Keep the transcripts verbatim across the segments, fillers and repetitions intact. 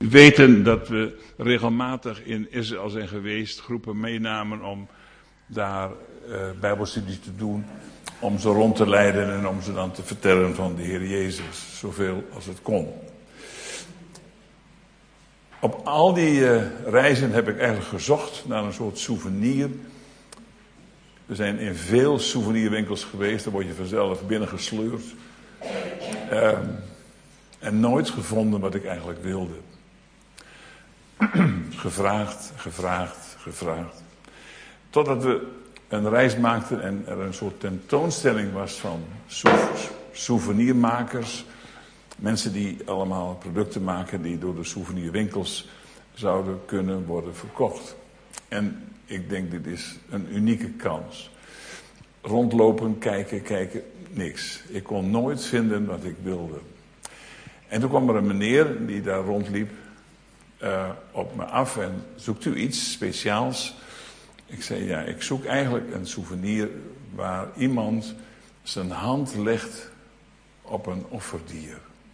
weten dat we regelmatig in Israël zijn geweest, groepen meenamen om daar uh, bijbelstudies te doen, om ze rond te leiden en om ze dan te vertellen van de Heer Jezus, zoveel als het kon. Op al die uh, reizen heb ik eigenlijk gezocht naar een soort souvenir. We zijn in veel souvenirwinkels geweest, daar word je vanzelf binnengesleurd. Uh, en nooit gevonden wat ik eigenlijk wilde. gevraagd, gevraagd, gevraagd. Totdat we een reis maakten en er een soort tentoonstelling was van souvenirmakers. Mensen die allemaal producten maken die door de souvenirwinkels zouden kunnen worden verkocht. En ik denk, dit is een unieke kans. Rondlopen, kijken, kijken, niks. Ik kon nooit vinden wat ik wilde. En toen kwam er een meneer die daar rondliep uh, op me af en zoekt u iets speciaals? Ik zei, ja, ik zoek eigenlijk een souvenir waar iemand zijn hand legt op een offerdier.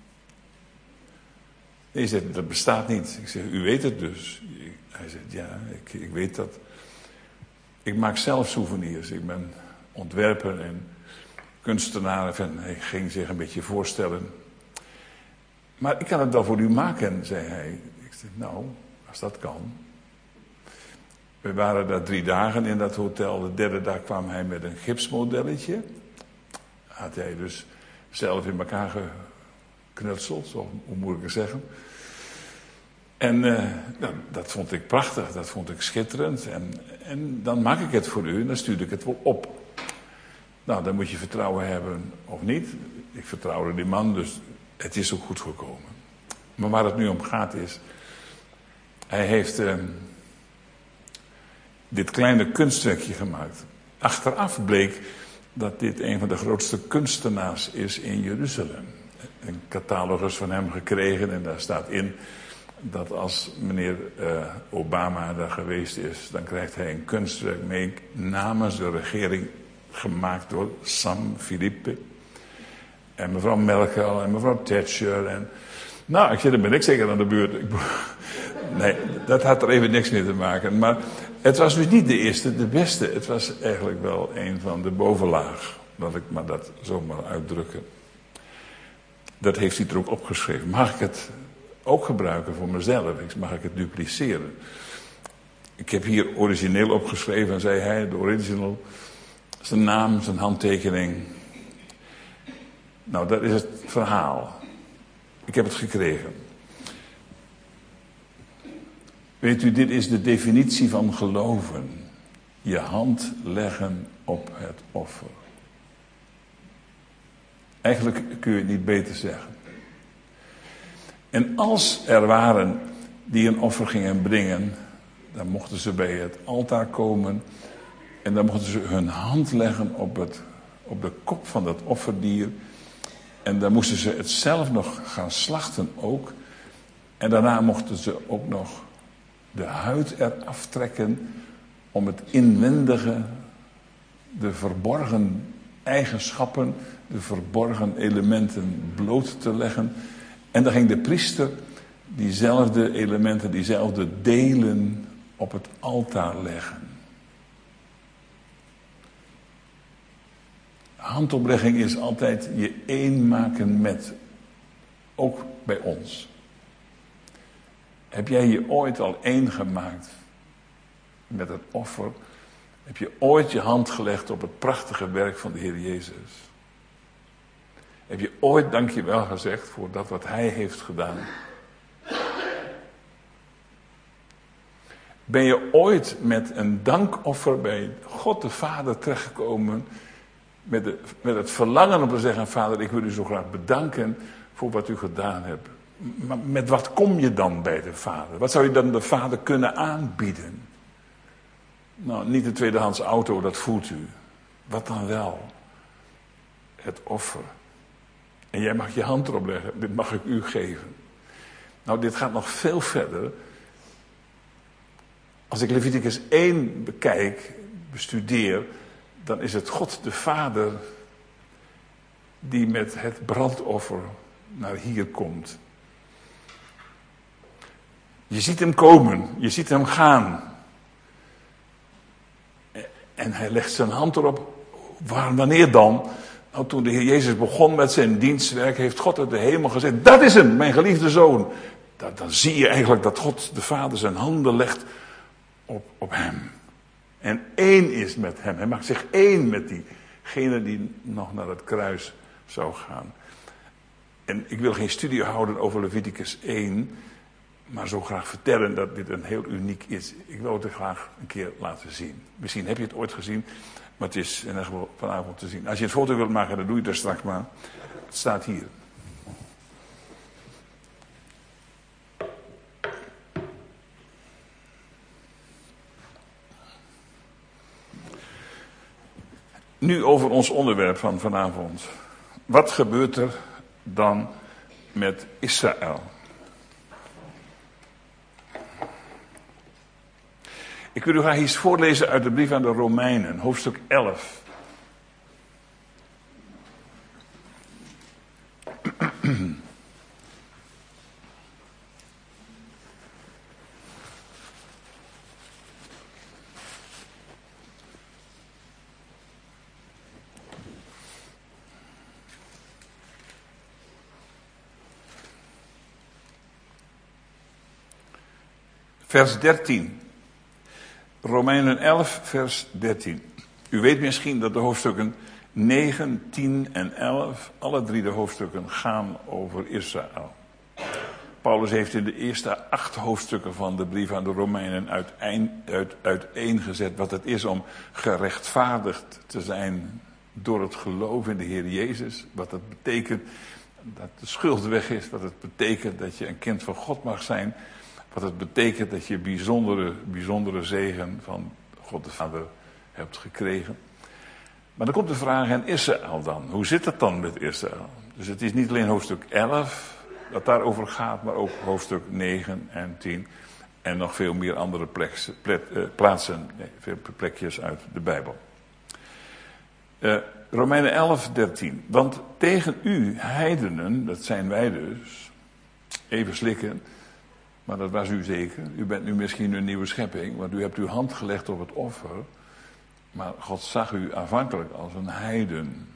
Hij zei, dat bestaat niet. Ik zeg, u weet het dus. Hij zegt, ja, ik, ik weet dat. Ik maak zelf souvenirs. Ik ben ontwerper en kunstenaar. En hij ging zich een beetje voorstellen. Maar ik kan het wel voor u maken, zei hij. Ik zei, nou, als dat kan. We waren daar drie dagen in dat hotel. De derde dag kwam hij met een gipsmodelletje. Had hij dus zelf in elkaar geknutseld, zo, hoe moet ik het zeggen. En uh, nou, dat vond ik prachtig, dat vond ik schitterend. En, en dan maak ik het voor u en dan stuur ik het wel op. Nou, dan moet je vertrouwen hebben of niet. Ik vertrouwde die man, dus het is ook goed gekomen. Maar waar het nu om gaat is, hij heeft uh, dit kleine kunstwerkje gemaakt. Achteraf bleek dat dit een van de grootste kunstenaars is in Jeruzalem. Een catalogus van hem gekregen en daar staat in dat als meneer uh, Obama daar geweest is, dan krijgt hij een kunstwerk mee namens de regering, gemaakt door Sam Philippe en mevrouw Merkel en mevrouw Thatcher. En, nou, ik zeg, dan ben ik zeker aan de beurt. Ik, nee, dat had er even niks mee te maken. Maar het was dus niet de eerste, de beste. Het was eigenlijk wel een van de bovenlaag. Laat ik maar dat zomaar uitdrukken. Dat heeft hij er ook opgeschreven. Mag ik het ook gebruiken voor mezelf? Mag ik het dupliceren? Ik heb hier origineel opgeschreven, zei hij, de original. Zijn naam, zijn handtekening. Nou, dat is het verhaal. Ik heb het gekregen. Weet u, dit is de definitie van geloven. Je hand leggen op het offer. Eigenlijk kun je het niet beter zeggen. En als er waren die een offer gingen brengen, dan mochten ze bij het altaar komen en dan mochten ze hun hand leggen op, het, op de kop van dat offerdier. En dan moesten ze het zelf nog gaan slachten ook. En daarna mochten ze ook nog de huid eraf trekken om het inwendige, de verborgen eigenschappen, de verborgen elementen bloot te leggen. En dan ging de priester diezelfde elementen, diezelfde delen op het altaar leggen. Handoplegging is altijd je één maken met, ook bij ons. Heb jij je ooit al één gemaakt met het offer? Heb je ooit je hand gelegd op het prachtige werk van de Heer Jezus? Heb je ooit dankjewel gezegd voor dat wat Hij heeft gedaan? Ben je ooit met een dankoffer bij God de Vader terechtgekomen met, de, met het verlangen om te zeggen, Vader, ik wil u zo graag bedanken voor wat u gedaan hebt. Maar met wat kom je dan bij de Vader? Wat zou je dan de Vader kunnen aanbieden? Nou, niet een tweedehands auto, dat voelt u. Wat dan wel? Het offer. En jij mag je hand erop leggen, dit mag ik u geven. Nou, dit gaat nog veel verder. Als ik Leviticus één bekijk, bestudeer, dan is het God de Vader die met het brandoffer naar hier komt. Je ziet hem komen, je ziet hem gaan. En hij legt zijn hand erop. Waar, wanneer dan? Nou, toen de Heer Jezus begon met zijn dienstwerk, heeft God uit de hemel gezegd: dat is hem, mijn geliefde zoon. Dan, dan zie je eigenlijk dat God de Vader zijn handen legt op, op hem. En één is met hem. Hij maakt zich één met diegene die nog naar het kruis zou gaan. En ik wil geen studie houden over Leviticus één, maar zo graag vertellen dat dit een heel uniek is. Ik wil het graag een keer laten zien. Misschien heb je het ooit gezien, maar het is in ieder geval vanavond te zien. Als je een foto wilt maken, dan doe je het er straks maar. Het staat hier. Nu over ons onderwerp van vanavond. Wat gebeurt er dan met Israël? Ik wil u graag iets voorlezen uit de brief aan de Romeinen, hoofdstuk elf. Vers dertien. Romeinen elf, vers dertien. U weet misschien dat de hoofdstukken negen, tien en elf, alle drie de hoofdstukken gaan over Israël. Paulus heeft in de eerste acht hoofdstukken van de brief aan de Romeinen uiteen, uit, uiteengezet wat het is om gerechtvaardigd te zijn door het geloof in de Heer Jezus. Wat het betekent dat de schuld weg is, wat het betekent dat je een kind van God mag zijn. Wat het betekent dat je bijzondere, bijzondere zegen van God de Vader hebt gekregen. Maar dan komt de vraag: en Israël dan? Hoe zit het dan met Israël? Dus het is niet alleen hoofdstuk elf dat daarover gaat, maar ook hoofdstuk negen en tien. En nog veel meer andere pleks, plek, eh, plaatsen, nee, veel plekjes uit de Bijbel. Uh, Romeinen elf, dertien. Want tegen u, heidenen, dat zijn wij dus, even slikken. Maar dat was u zeker. U bent nu misschien een nieuwe schepping, want u hebt uw hand gelegd op het offer. Maar God zag u aanvankelijk als een heiden.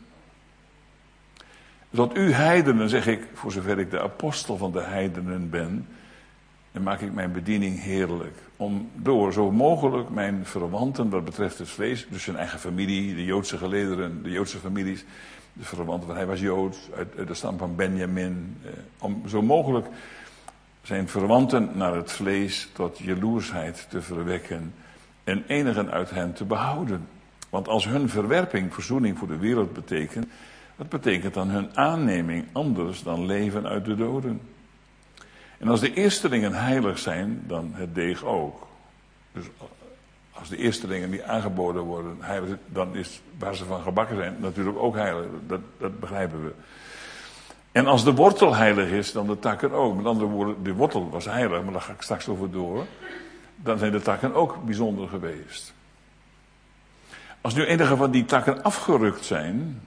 Tot u heidenen zeg ik, voor zover ik de apostel van de heidenen ben, dan maak ik mijn bediening heerlijk. Om door zo mogelijk mijn verwanten wat betreft het vlees, dus zijn eigen familie, de Joodse gelederen, de Joodse families, de verwanten, want hij was Joods, uit, uit de stam van Benjamin, eh, om zo mogelijk zijn verwanten naar het vlees tot jaloersheid te verwekken en enigen uit hen te behouden. Want als hun verwerping verzoening voor de wereld betekent, dat betekent dan hun aanneming anders dan leven uit de doden. En als de eerstelingen heilig zijn, dan het deeg ook. Dus als de eerstelingen die aangeboden worden heilig, dan is waar ze van gebakken zijn natuurlijk ook heilig. Dat, dat begrijpen we. En als de wortel heilig is, dan de takken ook. Met andere woorden, de wortel was heilig, maar daar ga ik straks over door. Dan zijn de takken ook bijzonder geweest. Als nu enige van die takken afgerukt zijn,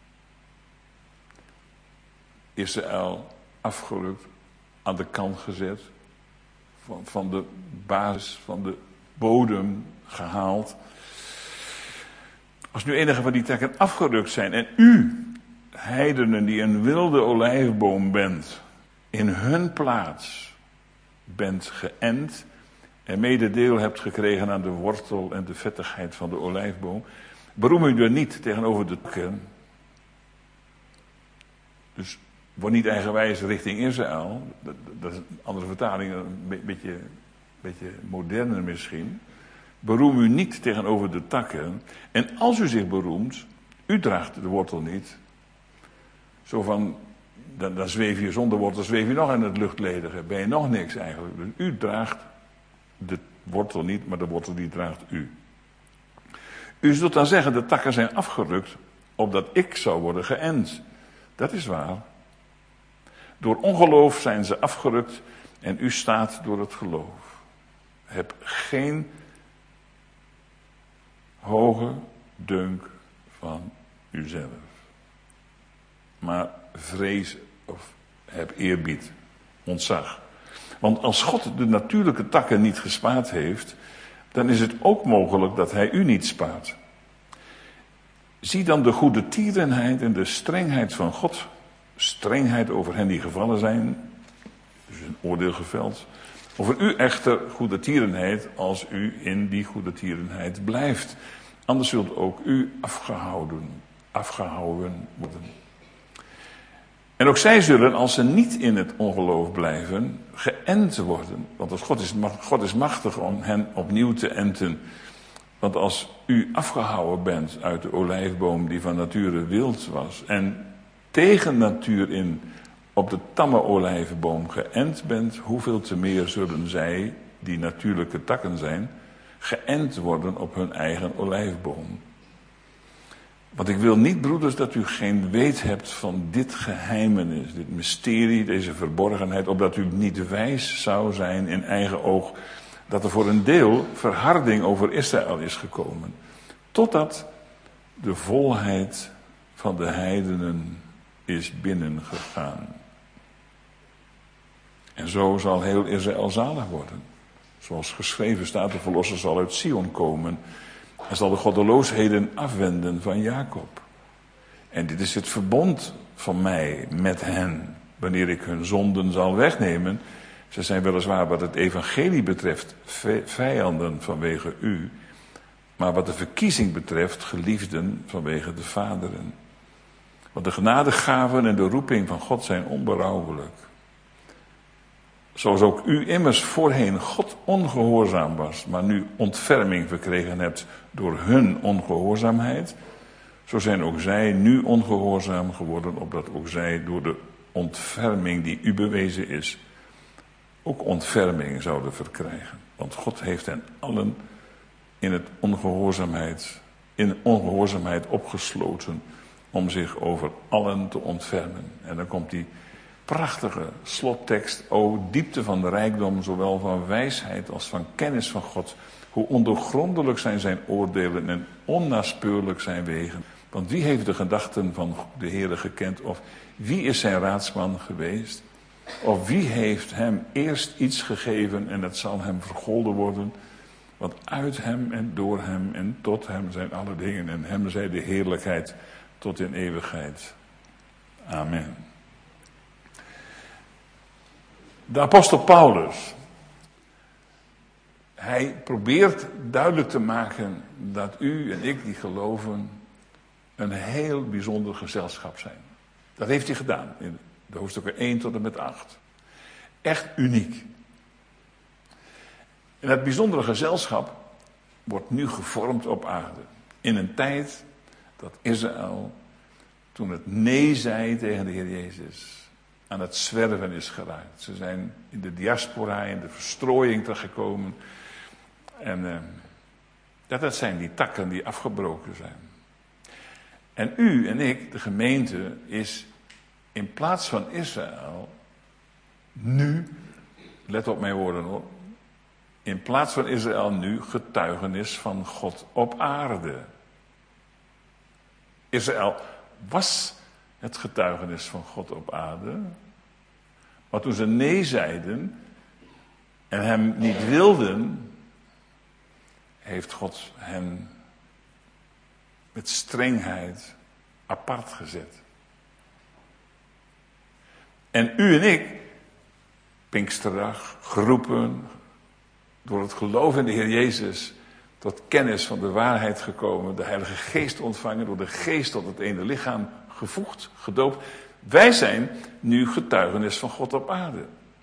Israël afgerukt, aan de kant gezet, van, van de basis, van de bodem gehaald. Als nu enige van die takken afgerukt zijn en u, heidenen die een wilde olijfboom bent, in hun plaats bent geënt en mededeel hebt gekregen aan de wortel en de vettigheid van de olijfboom, beroem u er niet tegenover de takken. Dus word niet eigenwijs richting Israël. Dat, dat is een andere vertaling, een beetje, beetje moderner misschien. Beroem u niet tegenover de takken. En als u zich beroemt, u draagt de wortel niet. Zo van, dan, dan zweef je zonder wortel, zweef je nog in het luchtledige. Ben je nog niks eigenlijk. Dus u draagt de wortel niet, maar de wortel die draagt u. U zult dan zeggen, de takken zijn afgerukt, opdat ik zou worden geënt. Dat is waar. Door ongeloof zijn ze afgerukt en u staat door het geloof. Heb geen hoge dunk van uzelf. Maar vrees of heb eerbied, ontzag Want als God de natuurlijke takken niet gespaard heeft, dan is het ook mogelijk dat hij u niet spaart. Zie dan de goede tierenheid en de strengheid van God. Strengheid over hen die gevallen zijn, dus een oordeel geveld. Over u echter goede tierenheid als u in die goede tierenheid blijft. Anders zult ook u afgehouden, afgehouden worden. En ook zij zullen, als ze niet in het ongeloof blijven, geënt worden. Want als God is, God is machtig om hen opnieuw te enten. Want als u afgehouden bent uit de olijfboom die van nature wild was, en tegen natuur in op de tamme olijfboom geënt bent, hoeveel te meer zullen zij, die natuurlijke takken zijn, geënt worden op hun eigen olijfboom. Want ik wil niet, broeders, dat u geen weet hebt van dit geheimenis, dit mysterie, deze verborgenheid, opdat u niet wijs zou zijn in eigen oog, dat er voor een deel verharding over Israël is gekomen, totdat de volheid van de heidenen is binnengegaan. En zo zal heel Israël zalig worden. Zoals geschreven staat, de verlosser zal uit Sion komen en zal de goddeloosheden afwenden van Jacob. En dit is het verbond van mij met hen, wanneer ik hun zonden zal wegnemen. Ze zijn weliswaar wat het evangelie betreft vijanden vanwege u, maar wat de verkiezing betreft geliefden vanwege de vaderen. Want de genadegaven en de roeping van God zijn onberouwelijk. Zoals ook u immers voorheen God ongehoorzaam was, maar nu ontferming verkregen hebt door hun ongehoorzaamheid, zo zijn ook zij nu ongehoorzaam geworden, opdat ook zij door de ontferming die u bewezen is, ook ontferming zouden verkrijgen. Want God heeft hen allen in het ongehoorzaamheid, in ongehoorzaamheid opgesloten om zich over allen te ontfermen. En dan komt die prachtige slottekst. O diepte van de rijkdom, zowel van wijsheid als van kennis van God. Hoe ondoorgrondelijk zijn zijn oordelen en onnaspeurlijk zijn wegen. Want wie heeft de gedachten van de Heere gekend? Of wie is zijn raadsman geweest? Of wie heeft hem eerst iets gegeven en het zal hem vergolden worden? Want uit hem en door hem en tot hem zijn alle dingen. En hem zij de heerlijkheid tot in eeuwigheid. Amen. De apostel Paulus, hij probeert duidelijk te maken dat u en ik die geloven een heel bijzonder gezelschap zijn. Dat heeft hij gedaan in de hoofdstukken één tot en met acht. Echt uniek. En dat bijzondere gezelschap wordt nu gevormd op aarde. In een tijd dat Israël, toen het nee zei tegen de Heer Jezus, aan het zwerven is geraakt. Ze zijn in de diaspora, in de verstrooiing terechtgekomen. En uh, ja, dat zijn die takken die afgebroken zijn. En u en ik, de gemeente, is in plaats van Israël nu, let op mijn woorden hoor, in plaats van Israël nu getuigenis van God op aarde. Israël was het getuigenis van God op aarde. Maar toen ze nee zeiden en hem niet wilden, heeft God hen met strengheid apart gezet. En u en ik, Pinksterdag, geroepen, door het geloof in de Heer Jezus, tot kennis van de waarheid gekomen, de Heilige Geest ontvangen, door de Geest tot het ene lichaam gevoegd, gedoopt. Wij zijn nu getuigenis van God op aarde.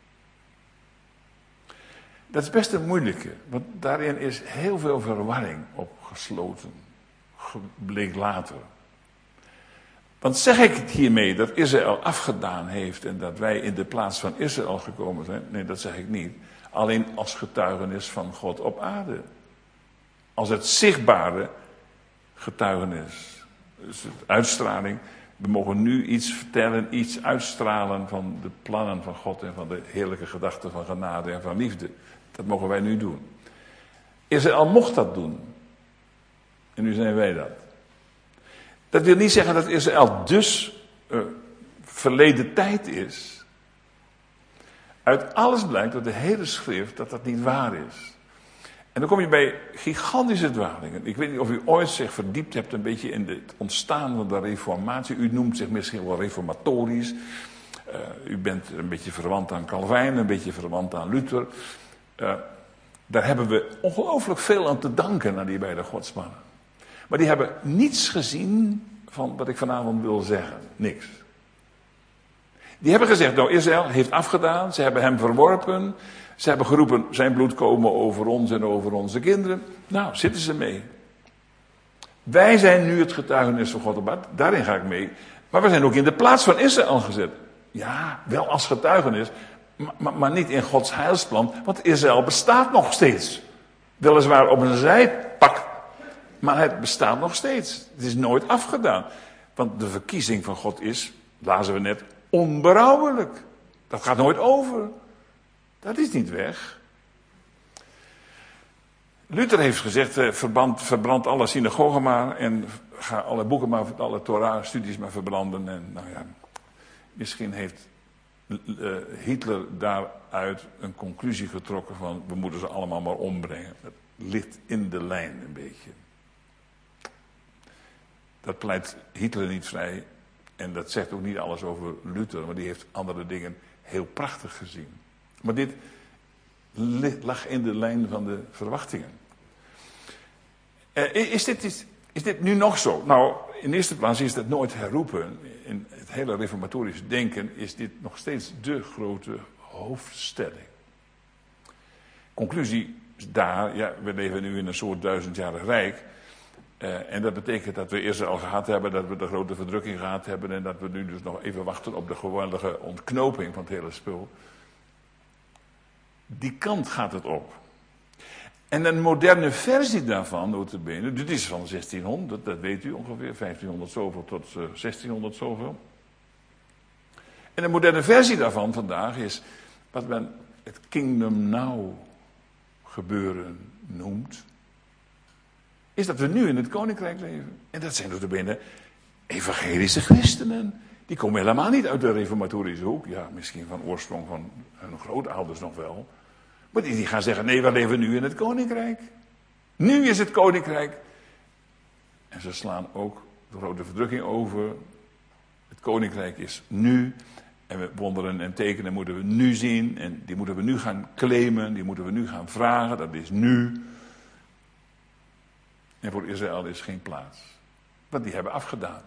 Dat is best een moeilijke, want daarin is heel veel verwarring opgesloten, bleek later. Want zeg ik het hiermee dat Israël afgedaan heeft en dat wij in de plaats van Israël gekomen zijn? Nee, dat zeg ik niet. Alleen als getuigenis van God op aarde. Als het zichtbare getuigenis. Dus de uitstraling. We mogen nu iets vertellen, iets uitstralen van de plannen van God en van de heerlijke gedachten van genade en van liefde. Dat mogen wij nu doen. Israël mocht dat doen. En nu zijn wij dat. Dat wil niet zeggen dat Israël dus uh, verleden tijd is. Uit alles blijkt door de hele schrift dat dat niet waar is. En dan kom je bij gigantische dwalingen. Ik weet niet of u ooit zich verdiept hebt een beetje in het ontstaan van de reformatie. U noemt zich misschien wel reformatorisch. Uh, u bent een beetje verwant aan Calvijn, een beetje verwant aan Luther. Uh, daar hebben we ongelooflijk veel aan te danken aan die beide godsmannen. Maar die hebben niets gezien van wat ik vanavond wil zeggen. Niks. Die hebben gezegd, nou Israël heeft afgedaan, ze hebben hem verworpen. Ze hebben geroepen, zijn bloed komen over ons en over onze kinderen. Nou, zitten ze mee. Wij zijn nu het getuigenis van God op aarde, daarin ga ik mee. Maar we zijn ook in de plaats van Israël gezet. Ja, wel als getuigenis, maar, maar, maar niet in Gods heilsplan, want Israël bestaat nog steeds. Weliswaar op een zijpak, maar het bestaat nog steeds. Het is nooit afgedaan. Want de verkiezing van God is, lazen we net, onberouwelijk. Dat gaat nooit over. Dat is niet weg. Luther heeft gezegd, eh, verbrand, verbrand alle synagogen maar en ga alle boeken maar, alle Torah-studies maar verbranden. En nou ja, misschien heeft uh, Hitler daaruit een conclusie getrokken van, we moeten ze allemaal maar ombrengen. Dat ligt in de lijn een beetje. Dat pleit Hitler niet vrij en dat zegt ook niet alles over Luther, maar die heeft andere dingen heel prachtig gezien. Maar dit lag in de lijn van de verwachtingen. Uh, is, dit, is, is dit nu nog zo? Nou, in eerste plaats is dat nooit herroepen. In het hele reformatorische denken is dit nog steeds de grote hoofdstelling. Conclusie is daar, ja, we leven nu in een soort duizendjarig rijk. Uh, en dat betekent dat we Israël gehad hebben, dat we de grote verdrukking gehad hebben en dat we nu dus nog even wachten op de geweldige ontknoping van het hele spul. Die kant gaat het op. En een moderne versie daarvan, notabene, dit is van zestienhonderd, dat weet u ongeveer, vijftienhonderd zoveel tot uh, zestienhonderd zoveel. En een moderne versie daarvan vandaag is wat men het Kingdom Now gebeuren noemt. Is dat we nu in het koninkrijk leven. En dat zijn notabene evangelische christenen. Die komen helemaal niet uit de reformatorische hoek. Ja, misschien van oorsprong van hun grootouders nog wel. Maar die, die gaan zeggen, nee, we leven nu in het koninkrijk. Nu is het koninkrijk. En ze slaan ook de grote verdrukking over. Het koninkrijk is nu. En we wonderen en tekenen moeten we nu zien. En die moeten we nu gaan claimen. Die moeten we nu gaan vragen. Dat is nu. En voor Israël is geen plaats. Want die hebben afgedaan.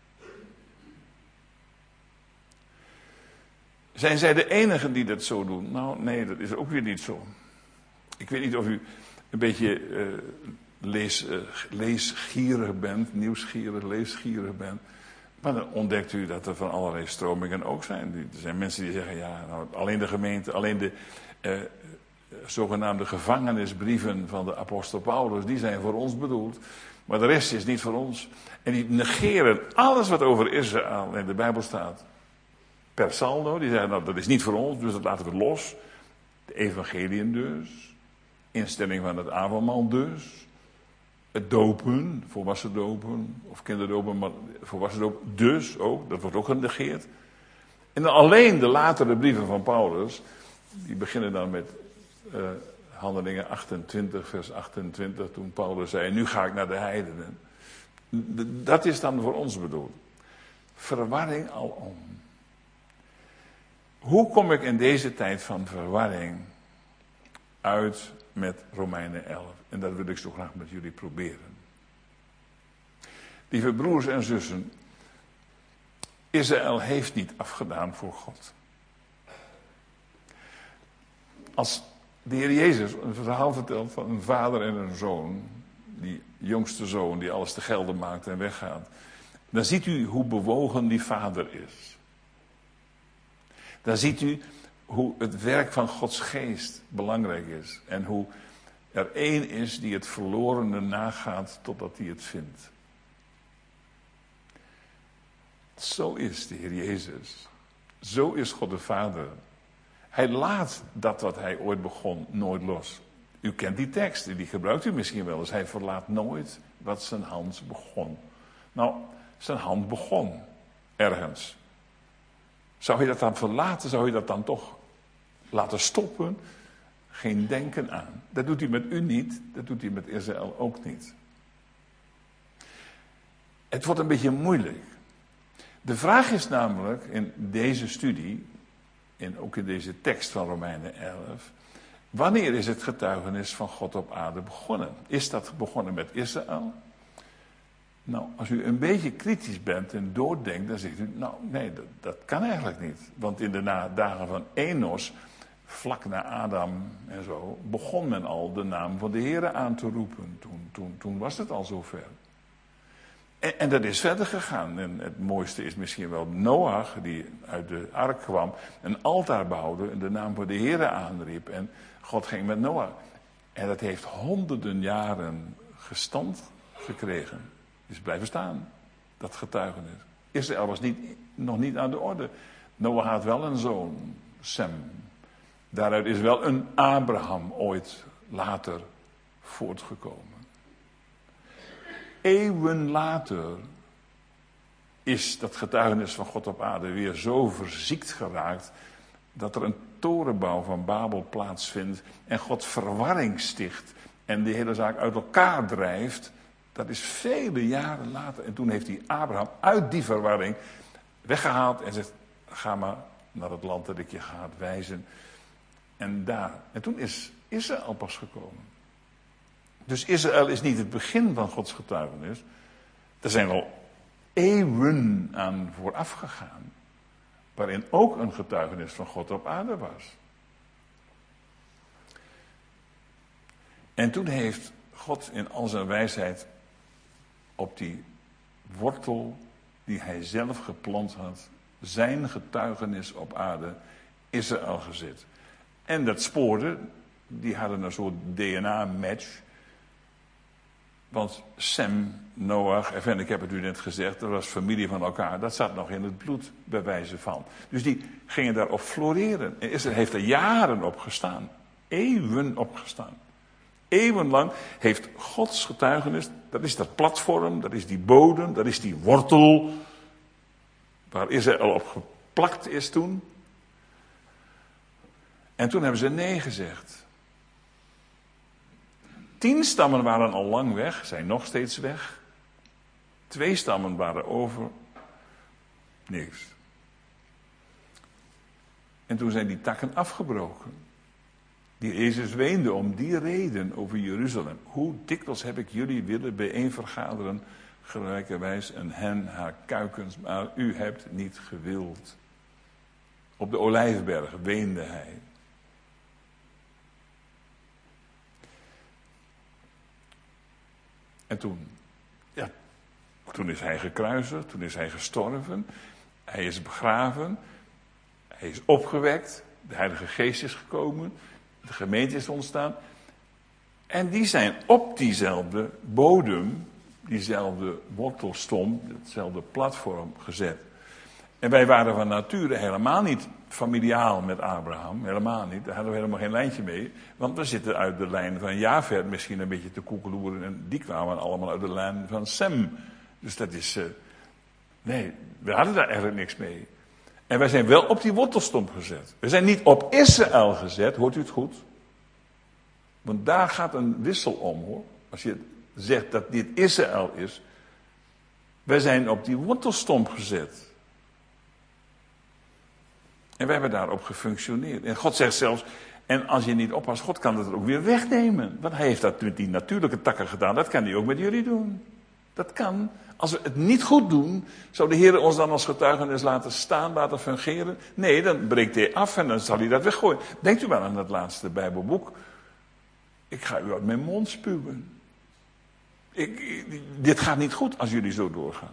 Zijn zij de enigen die dat zo doen? Nou, nee, dat is ook weer niet zo. Ik weet niet of u een beetje uh, lees, uh, leesgierig bent, nieuwsgierig, leesgierig bent. Maar dan ontdekt u dat er van allerlei stromingen ook zijn. Er zijn mensen die zeggen, ja, nou, alleen de gemeente, alleen de uh, zogenaamde gevangenisbrieven van de apostel Paulus, die zijn voor ons bedoeld. Maar de rest is niet voor ons. En die negeren alles wat over Israël in de Bijbel staat. Per saldo, die zeggen, nou, dat is niet voor ons, dus dat laten we los. De evangeliën dus. Instelling van het avondmaal dus. Het dopen, volwassen dopen, of kinderdopen, maar volwassen dopen dus ook. Dat wordt ook genegeerd. En dan alleen de latere brieven van Paulus, die beginnen dan met uh, Handelingen achtentwintig, vers achtentwintig, toen Paulus zei, nu ga ik naar de heidenen. Dat is dan voor ons bedoeld. Verwarring alom. Hoe kom ik in deze tijd van verwarring uit met Romeinen elf? En dat wil ik zo graag met jullie proberen. Lieve broers en zussen, Israël heeft niet afgedaan voor God. Als de Heer Jezus een verhaal vertelt van een vader en een zoon, die jongste zoon die alles te gelden maakt en weggaat, dan ziet u hoe bewogen die vader is. Dan ziet u hoe het werk van Gods geest belangrijk is. En hoe er één is die het verlorene nagaat totdat hij het vindt. Zo is de Heer Jezus. Zo is God de Vader. Hij laat dat wat hij ooit begon nooit los. U kent die tekst, die gebruikt u misschien wel eens. Hij verlaat nooit wat zijn hand begon. Nou, zijn hand begon ergens. Zou je dat dan verlaten? Zou je dat dan toch laten stoppen, geen denken aan. Dat doet hij met u niet, dat doet hij met Israël ook niet. Het wordt een beetje moeilijk. De vraag is namelijk in deze studie, en ook in deze tekst van Romeinen elf, wanneer is het getuigenis van God op aarde begonnen? Is dat begonnen met Israël? Nou, als u een beetje kritisch bent en doordenkt, dan zegt u, nou nee, dat, dat kan eigenlijk niet. Want in de na- dagen van Enos, vlak na Adam en zo, begon men al de naam van de Heere aan te roepen. Toen, toen, toen was het al zover. En, en dat is verder gegaan. En het mooiste is misschien wel Noach, die uit de ark kwam, een altaar bouwde en de naam van de Heere aanriep. En God ging met Noach. En dat heeft honderden jaren gestand gekregen. Is blijven staan, dat getuigenis. Israël was niet, nog niet aan de orde. Noach had wel een zoon, Sem. Daaruit is wel een Abraham ooit later voortgekomen. Eeuwen later is dat getuigenis van God op aarde weer zo verziekt geraakt dat er een torenbouw van Babel plaatsvindt en God verwarring sticht en de hele zaak uit elkaar drijft. Dat is vele jaren later. En toen heeft hij Abraham uit die verwarring weggehaald en zegt, ga maar naar het land dat ik je ga wijzen. En daar. En toen is Israël pas gekomen. Dus Israël is niet het begin van Gods getuigenis. Er zijn al eeuwen aan vooraf gegaan, waarin ook een getuigenis van God op aarde was. En toen heeft God in al zijn wijsheid op die wortel die hij zelf geplant had, zijn getuigenis op aarde, Israël gezet. En dat spoorde, die hadden een soort D N A-match. Want Sem, Noach, en ik heb het u net gezegd, dat was familie van elkaar. Dat zat nog in het bloed, bij wijze van. Dus die gingen daarop floreren. En Israël heeft er jaren op gestaan. Eeuwen op gestaan. Eeuwenlang heeft Gods getuigenis, dat is dat platform, dat is die bodem, dat is die wortel, waar Israël op geplakt is toen. En toen hebben ze nee gezegd. Tien stammen waren al lang weg, zijn nog steeds weg. Twee stammen waren over. Niks. En toen zijn die takken afgebroken. Die Jezus weende om die reden over Jeruzalem. Hoe dikwijls heb ik jullie willen bijeenvergaderen, gelijkerwijs een hen haar kuikens, maar u hebt niet gewild. Op de Olijfberg weende hij. En toen, ja, toen is hij gekruisigd, toen is hij gestorven, hij is begraven, hij is opgewekt, de Heilige Geest is gekomen, de gemeente is ontstaan. En die zijn op diezelfde bodem, diezelfde wortelstom, hetzelfde platform gezet. En wij waren van nature helemaal niet familiaal met Abraham, helemaal niet. Daar hadden we helemaal geen lijntje mee. Want we zitten uit de lijn van Jafet misschien een beetje te koekeloeren. En die kwamen allemaal uit de lijn van Sem. Dus dat is, uh, nee, we hadden daar eigenlijk niks mee. En wij zijn wel op die wortelstomp gezet. We zijn niet op Israël gezet, hoort u het goed? Want daar gaat een wissel om, hoor. Als je zegt dat dit Israël is. Wij zijn op die wortelstomp gezet. En we hebben daarop gefunctioneerd. En God zegt zelfs, en als je niet oppast, God kan het ook weer wegnemen. Want hij heeft dat met die natuurlijke takken gedaan, dat kan hij ook met jullie doen. Dat kan. Als we het niet goed doen, zou de Heer ons dan als getuigenis laten staan, laten fungeren? Nee, dan breekt hij af en dan zal hij dat weggooien. Denkt u wel aan dat laatste Bijbelboek. Ik ga u uit mijn mond spuwen. Ik, ik, dit gaat niet goed als jullie zo doorgaan.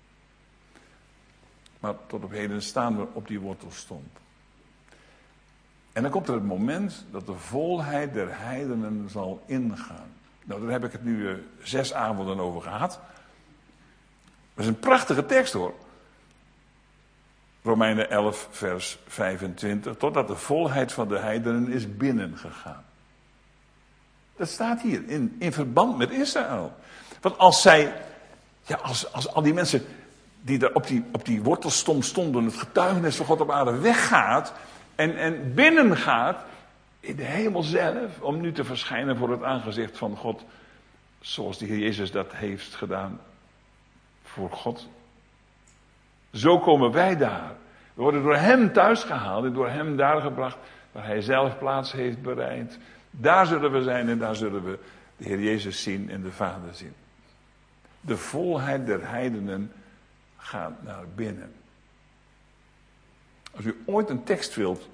Maar tot op heden staan we op die wortelstomp. En dan komt er het moment dat de volheid der heidenen zal ingaan. Nou, daar heb ik het nu uh, zes avonden over gehad. Dat is een prachtige tekst, hoor. Romeinen elf, vers vijfentwintig. Totdat de volheid van de heidenen is binnengegaan. Dat staat hier, in, in verband met Israël. Want als zij, ja, als, als al die mensen die daar op die, op die wortelstomp stonden, het getuigenis van God op aarde weggaat, En, en binnen gaat in de hemel zelf, om nu te verschijnen voor het aangezicht van God, zoals de Heer Jezus dat heeft gedaan voor God. Zo komen wij daar. We worden door hem thuis gehaald en door hem daar gebracht waar hij zelf plaats heeft bereid. Daar zullen we zijn en daar zullen we de Heer Jezus zien en de Vader zien. De volheid der heidenen gaat naar binnen. Als u ooit een tekst wilt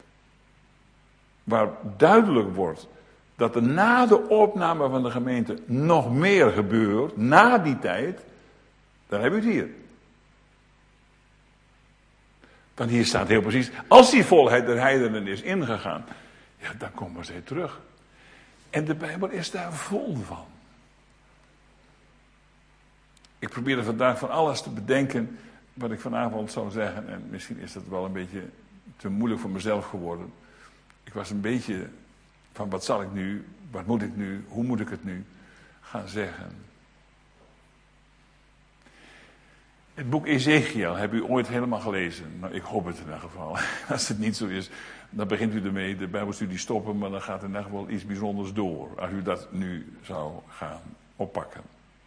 waar duidelijk wordt dat er na de opname van de gemeente nog meer gebeurt, na die tijd, dan heb u het hier. Want hier staat heel precies, als die volheid der heidenen is ingegaan, ja, dan komen zij terug. En de Bijbel is daar vol van. Ik probeerde vandaag van alles te bedenken wat ik vanavond zou zeggen. En misschien is dat wel een beetje te moeilijk voor mezelf geworden. Ik was een beetje van wat zal ik nu, wat moet ik nu, hoe moet ik het nu gaan zeggen. Het boek Ezekiel, heb u ooit helemaal gelezen? Nou, ik hoop het in ieder geval. Als het niet zo is, dan begint u ermee de Bijbelstudie stoppen, maar dan gaat er in ieder geval iets bijzonders door. Als u dat nu zou gaan oppakken.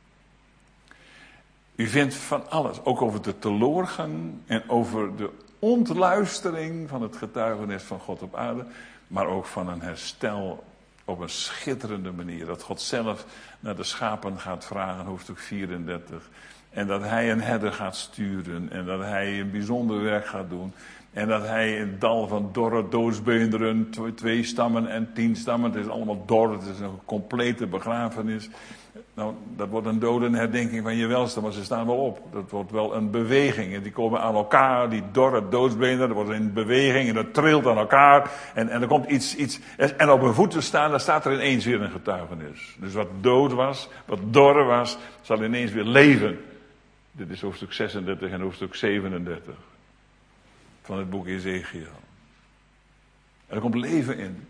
U vindt van alles, ook over de teloorgang en over de ontluistering van het getuigenis van God op aarde, maar ook van een herstel op een schitterende manier. Dat God zelf naar de schapen gaat vragen, hoofdstuk vierendertig. En dat hij een herder gaat sturen. En dat hij een bijzonder werk gaat doen. En dat hij een dal van dorre doodsbeenderen, twee stammen en tien stammen. Het is allemaal dor, het is een complete begrafenis. Nou, dat wordt een dodenherdenking van je welste, maar ze staan wel op. Dat wordt wel een beweging. En die komen aan elkaar, die dorre doodsbeenderen, dat wordt in beweging en dat trilt aan elkaar. En, en er komt iets, iets. En op hun voeten staan, daar staat er ineens weer een getuigenis. Dus wat dood was, wat dorre was, zal ineens weer leven. Dit is hoofdstuk zesendertig en hoofdstuk zevenendertig van het boek Ezekiel. En er komt leven in.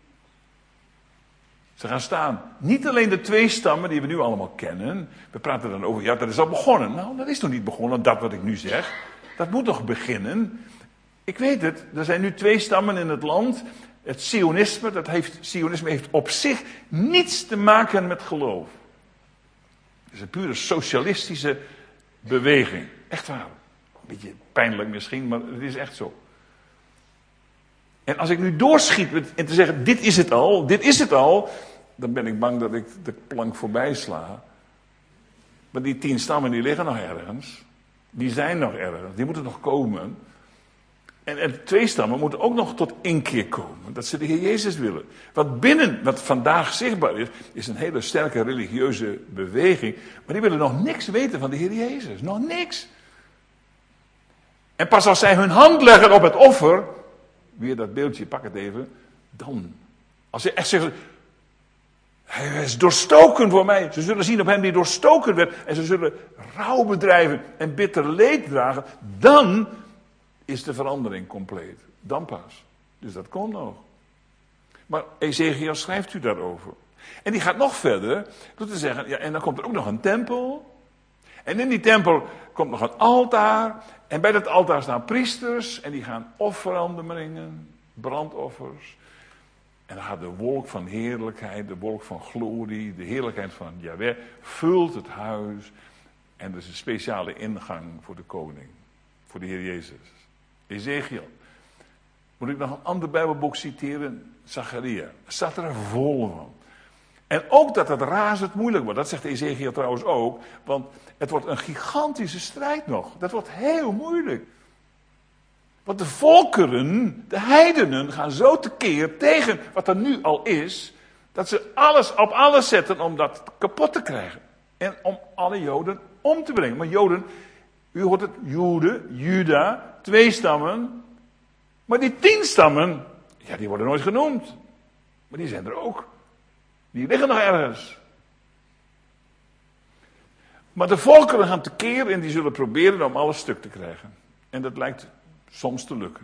Ze gaan staan. Niet alleen de twee stammen die we nu allemaal kennen. We praten dan over, ja, dat is al begonnen. Nou, dat is nog niet begonnen, dat wat ik nu zeg. Dat moet nog beginnen. Ik weet het, er zijn nu twee stammen in het land. Het Sionisme, dat heeft, Sionisme heeft op zich niets te maken met geloof. Het is een pure socialistische beweging. Echt waar. Een beetje pijnlijk misschien, maar het is echt zo. En als ik nu doorschiet en te zeggen, dit is het al, dit is het al, dan ben ik bang dat ik de plank voorbij sla. Maar die tien stammen die liggen nog ergens. Die zijn nog ergens, die moeten nog komen. En, en twee stammen moeten ook nog tot inkeer komen. Dat ze de Heer Jezus willen. Wat binnen, wat vandaag zichtbaar is, is een hele sterke religieuze beweging. Maar die willen nog niks weten van de Heer Jezus. Nog niks. En pas als zij hun hand leggen op het offer, weer dat beeldje, pak het even, dan. Als ze echt zeggen, hij is doorstoken voor mij. Ze zullen zien op hem die doorstoken werd. En ze zullen rouw bedrijven en bitter leed dragen. Dan is de verandering compleet. Dan pas. Dus dat komt nog. Maar Ezekiel schrijft u daarover. En die gaat nog verder. Door te zeggen, ja, en dan komt er ook nog een tempel. En in die tempel komt nog een altaar. En bij dat altaar staan priesters. En die gaan offeranden brengen. Brandoffers. En dan gaat de wolk van heerlijkheid, de wolk van glorie, de heerlijkheid van Jahweh, vult het huis. En er is een speciale ingang voor de koning. Voor de Heer Jezus. Ezekiel. Moet ik nog een ander Bijbelboek citeren? Zacharia. Daar staat er vol van. En ook dat het razend moeilijk wordt. Dat zegt Ezekiel trouwens ook. Want het wordt een gigantische strijd nog. Dat wordt heel moeilijk. Want de volkeren, de heidenen, gaan zo tekeer tegen wat er nu al is. Dat ze alles op alles zetten om dat kapot te krijgen. En om alle Joden om te brengen. Maar Joden, u hoort het, Joden, Juda, twee stammen. Maar die tien stammen, ja, die worden nooit genoemd. Maar die zijn er ook. Die liggen nog ergens. Maar de volkeren gaan tekeer en die zullen proberen om alles stuk te krijgen. En dat lijkt soms te lukken.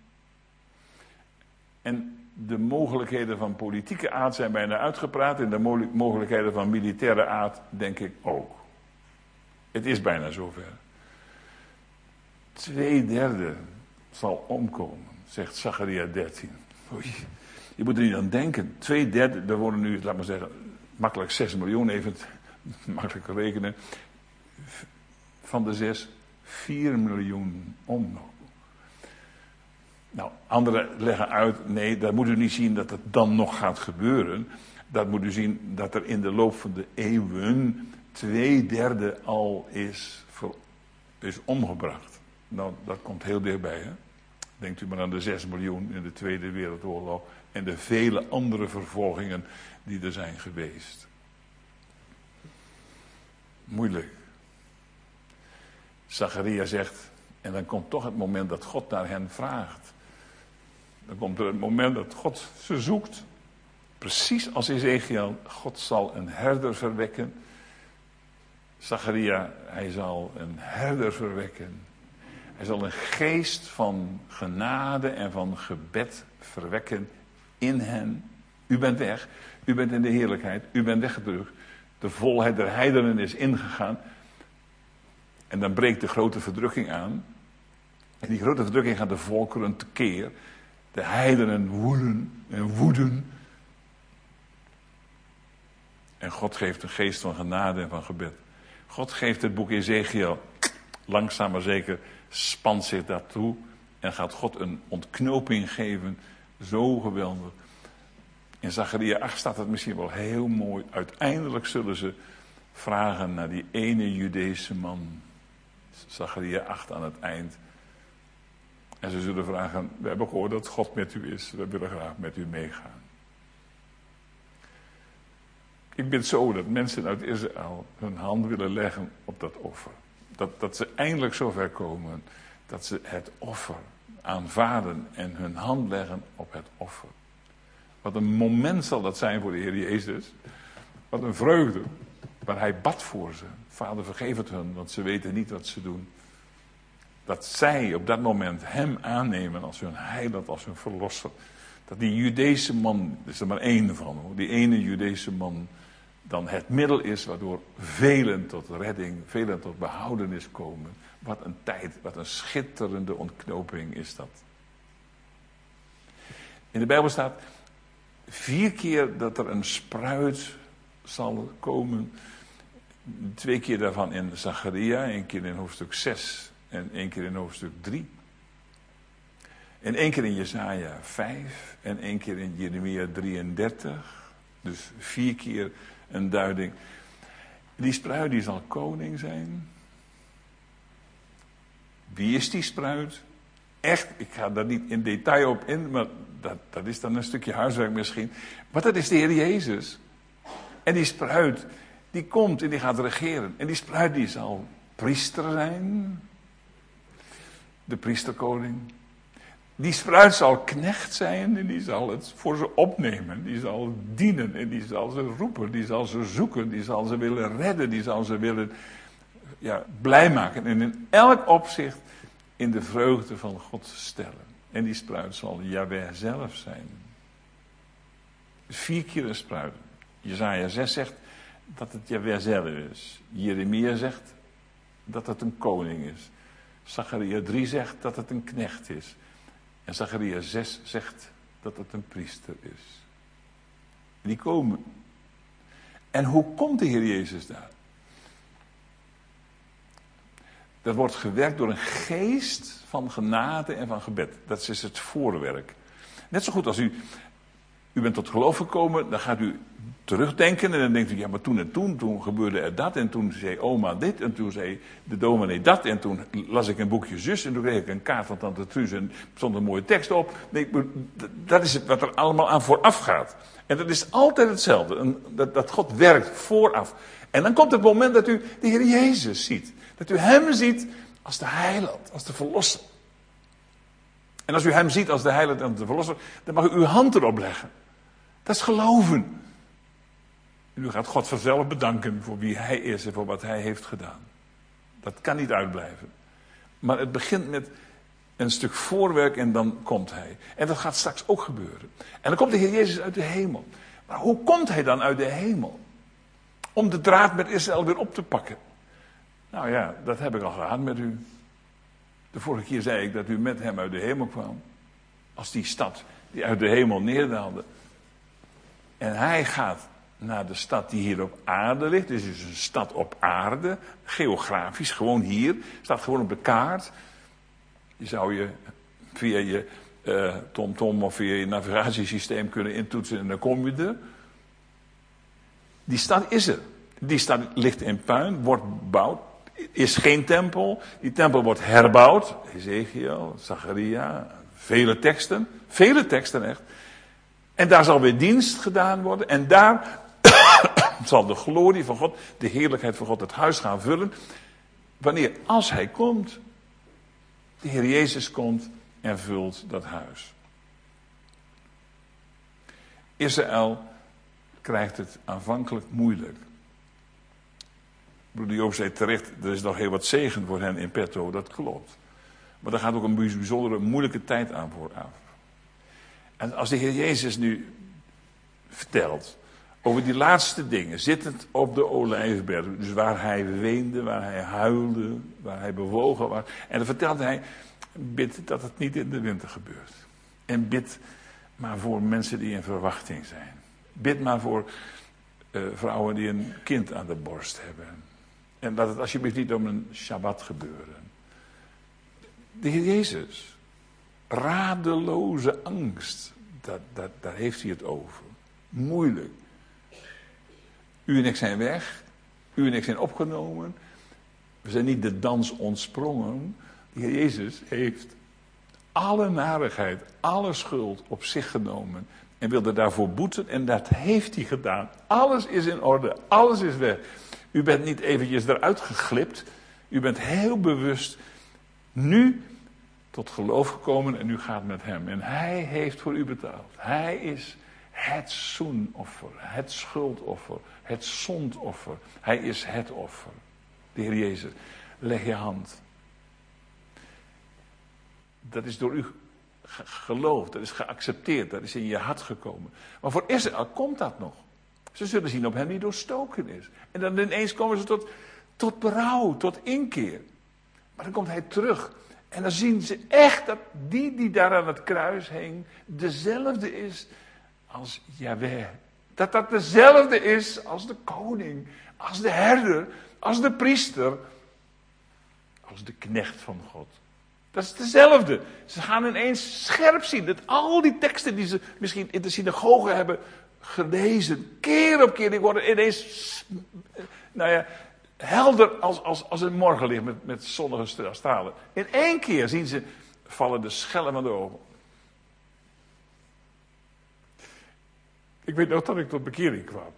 En de mogelijkheden van politieke aard zijn bijna uitgepraat. En de mogelijkheden van militaire aard denk ik ook. Het is bijna zover. Twee derde zal omkomen. zegt Zacharia dertien. Oei, je moet er niet aan denken. Twee derde, er worden nu, laat maar zeggen, makkelijk zes miljoen, even makkelijk rekenen. Van de zes, vier miljoen om. Nou, anderen leggen uit, nee, dat moet u niet zien dat het dan nog gaat gebeuren. Dat moet u zien dat er in de loop van de eeuwen twee derde al is, is omgebracht. Nou, dat komt heel dichtbij, hè. Denkt u maar aan de zes miljoen in de Tweede Wereldoorlog en de vele andere vervolgingen die er zijn geweest. Moeilijk. Zacharia zegt, en dan komt toch het moment dat God naar hen vraagt. Dan komt er het moment dat God ze zoekt. Precies als Ezekiel, God zal een herder verwekken. Zacharia, hij zal een herder verwekken. Hij zal een geest van genade en van gebed verwekken in hen. U bent weg, u bent in de heerlijkheid, u bent weggedrukt. De volheid der heidenen is ingegaan. En dan breekt de grote verdrukking aan. En die grote verdrukking gaat de volkeren tekeer. De heidenen woeden en woeden. En God geeft een geest van genade en van gebed. God geeft het boek Ezekiel, langzaam maar zeker, spant zich daartoe. En gaat God een ontknoping geven. Zo geweldig. In Zacharia acht staat het misschien wel heel mooi. Uiteindelijk zullen ze vragen naar die ene Judeese man. Zacharia acht aan het eind. En ze zullen vragen, we hebben gehoord dat God met u is. We willen graag met u meegaan. Ik bid zo dat mensen uit Israël hun hand willen leggen op dat offer. Dat, dat ze eindelijk zover komen dat ze het offer aanvaarden en hun hand leggen op het offer. Wat een moment zal dat zijn voor de Heer Jezus. Wat een vreugde. Maar hij bad voor ze. Vader, vergeef het hun, want ze weten niet wat ze doen. Dat zij op dat moment hem aannemen als hun heiland, als hun verlosser. Dat die Judeese man, er is er maar één van hoor, die ene Judeese man dan het middel is waardoor velen tot redding, velen tot behoudenis komen. Wat een tijd, wat een schitterende ontknoping is dat. In de Bijbel staat vier keer dat er een spruit zal komen. Twee keer daarvan in Zacharia, één keer in hoofdstuk zes en één keer in hoofdstuk drie. En één keer in Jesaja vijf en één keer in Jeremia drieëndertig. Dus vier keer een duiding. Die spruit die zal koning zijn. Wie is die spruit? Echt, ik ga daar niet in detail op in, maar dat, dat is dan een stukje huiswerk misschien. Maar dat is de Heer Jezus. En die spruit, die komt en die gaat regeren. En die spruit die zal priester zijn. De priesterkoning. Die spruit zal knecht zijn en die zal het voor ze opnemen. Die zal dienen en die zal ze roepen, die zal ze zoeken, die zal ze willen redden, die zal ze willen ja, blij maken. En in elk opzicht in de vreugde van God stellen. En die spruit zal Jahweh zelf zijn. Vier keer een spruit. Jesaja zes zegt dat het Jahweh zelf is. Jeremia zegt dat het een koning is. Zacharia drie zegt dat het een knecht is. En Zacharia zes zegt dat het een priester is. Die komen. En hoe komt de Heer Jezus daar? Dat wordt gewerkt door een geest van genade en van gebed. Dat is het voorwerk. Net zo goed als u, u bent tot geloof gekomen, dan gaat u terugdenken en dan denkt u, ja maar toen en toen, toen gebeurde er dat en toen zei oma dit en toen zei de dominee dat en toen las ik een boekje zus en toen kreeg ik een kaart van tante Truus en er stond een mooie tekst op. Nee, dat is het wat er allemaal aan vooraf gaat. En dat is altijd hetzelfde, dat, dat God werkt vooraf. En dan komt het moment dat u de Heer Jezus ziet. Dat u hem ziet als de heiland, als de verlosser. En als u hem ziet als de heiland en de verlosser, dan mag u uw hand erop leggen. Dat is geloven. En u gaat God vanzelf bedanken voor wie hij is en voor wat hij heeft gedaan. Dat kan niet uitblijven. Maar het begint met een stuk voorwerk en dan komt hij. En dat gaat straks ook gebeuren. En dan komt de Heer Jezus uit de hemel. Maar hoe komt hij dan uit de hemel? Om de draad met Israël weer op te pakken. Nou ja, dat heb ik al gedaan met u. De vorige keer zei ik dat u met hem uit de hemel kwam. als die stad die uit de hemel neerdaalde. En hij gaat naar de stad die hier op aarde ligt. Dus het is een stad op aarde, geografisch, gewoon hier. Staat gewoon op de kaart. Die zou je via je uh, TomTom of via je navigatiesysteem kunnen intoetsen en dan kom je er. Die stad is er. Die stad ligt in puin, wordt gebouwd. Is geen tempel. Die tempel wordt herbouwd. Ezekiel, Zacharia, vele teksten. Vele teksten echt. En daar zal weer dienst gedaan worden. En daar zal de glorie van God, de heerlijkheid van God het huis gaan vullen. Wanneer? Als hij komt. De Heer Jezus komt en vult dat huis. Israël krijgt het aanvankelijk moeilijk. Broeder Joop zei terecht, er is nog heel wat zegen voor hen in petto, dat klopt. Maar er gaat ook een bijzondere moeilijke tijd aan voor af. En als de Heer Jezus nu vertelt over die laatste dingen, zittend op de Olijfberg, dus waar hij weende, waar hij huilde, waar hij bewogen was. En dan vertelde hij, bid dat het niet in de winter gebeurt. En bid maar voor mensen die in verwachting zijn. Bid maar voor uh, vrouwen die een kind aan de borst hebben. En laat het alsjeblieft niet om een Shabbat gebeuren. De Heer Jezus, radeloze angst, dat, dat, daar heeft hij het over. Moeilijk. U en ik zijn weg. U en ik zijn opgenomen. We zijn niet de dans ontsprongen. De Heer Jezus heeft alle narigheid, alle schuld op zich genomen. En wilde daarvoor boeten. En dat heeft hij gedaan. Alles is in orde. Alles is weg. U bent niet eventjes eruit geglipt. U bent heel bewust nu tot geloof gekomen en u gaat met hem. En hij heeft voor u betaald. Hij is het zoenoffer, het schuldoffer, het zondoffer. Hij is het offer. De Heer Jezus, leg je hand. Dat is door u geloofd, dat is geaccepteerd, dat is in je hart gekomen. Maar voor Israël komt dat nog. Ze zullen zien op hem die doorstoken is. En dan ineens komen ze tot, tot berouw, tot inkeer. Maar dan komt hij terug. En dan zien ze echt dat die die daar aan het kruis hing, dezelfde is als Yahweh. Dat dat dezelfde is als de koning, als de herder, als de priester, als de knecht van God. Dat is dezelfde. Ze gaan ineens scherp zien dat al die teksten die ze misschien in de synagoge hebben gelezen, keer op keer, die worden ineens, nou ja, helder als, als, als een morgenlicht met, met zonnige stralen. In één keer zien ze, vallen de schellen van de ogen. Ik weet nog dat ik tot bekering kwam.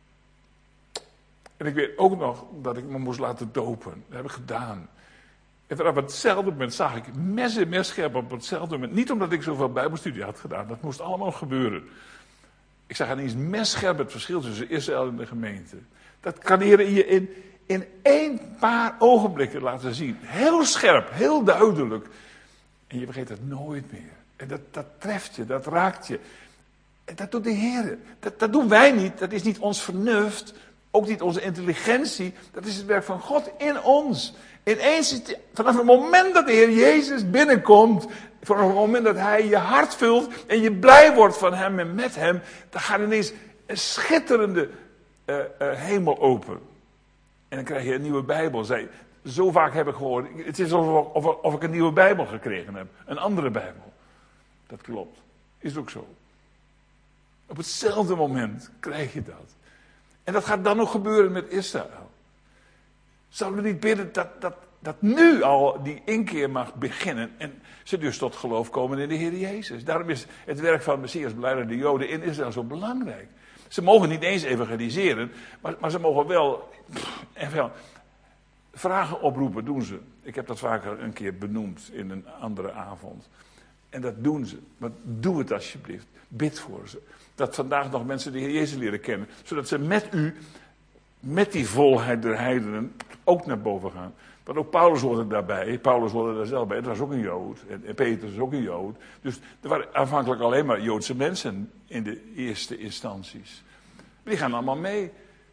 En ik weet ook nog dat ik me moest laten dopen. Dat heb ik gedaan. En op hetzelfde moment zag ik mes en mes scherp op hetzelfde moment. Niet omdat ik zoveel bijbelstudie had gedaan. Dat moest allemaal gebeuren. Ik zag ineens mes scherp het verschil tussen Israël en de gemeente. Dat kan Heer je in, in één paar ogenblikken laten zien. Heel scherp, heel duidelijk. En je vergeet het nooit meer. En dat, dat treft je, dat raakt je. En dat doet de Heer. Dat, dat doen wij niet. Dat is niet ons vernuft. Ook niet onze intelligentie. Dat is het werk van God in ons. Ineens, is het, vanaf het moment dat de Heer Jezus binnenkomt, vanaf het moment dat Hij je hart vult en je blij wordt van Hem en met Hem, dan gaat ineens een schitterende uh, uh, hemel open. En dan krijg je een nieuwe Bijbel. Zij, zo vaak heb ik gehoord, het is alsof of, of ik een nieuwe Bijbel gekregen heb. Een andere Bijbel. Dat klopt. Is ook zo. Op hetzelfde moment krijg je dat. En dat gaat dan nog gebeuren met Israël. Zouden we niet bidden dat, dat, dat nu al die inkeer mag beginnen en ze dus tot geloof komen in de Heer Jezus. Daarom is het werk van Messias blijde de Joden in Israël zo belangrijk. Ze mogen niet eens evangeliseren, maar, maar ze mogen wel, pff, even, vragen oproepen, doen ze. Ik heb dat vaker een keer benoemd in een andere avond. En dat doen ze. Maar doe het alsjeblieft. Bid voor ze. Dat vandaag nog mensen de Heer Jezus leren kennen. Zodat ze met u, met die volheid der heidenen, ook naar boven gaan. Want ook Paulus hoorde daarbij. Paulus hoorde daar zelf bij. Dat was ook een Jood. En Petrus is ook een Jood. Dus er waren aanvankelijk alleen maar Joodse mensen in de eerste instanties. Maar die gaan allemaal mee.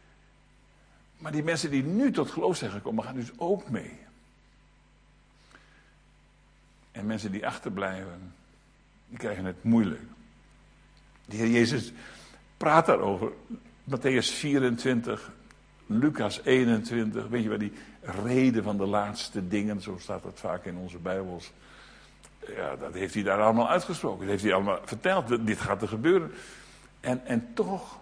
Maar die mensen die nu tot geloof zijn gekomen, gaan dus ook mee. En mensen die achterblijven, Die krijgen het moeilijk. De Heer Jezus praat daarover. Matthäus vierentwintig, Lucas eenentwintig. Weet je wel, die reden van de laatste dingen. Zo staat dat vaak in onze Bijbels. Ja, dat heeft hij daar allemaal uitgesproken. Dat heeft hij allemaal verteld. Dit gaat er gebeuren. En, en toch.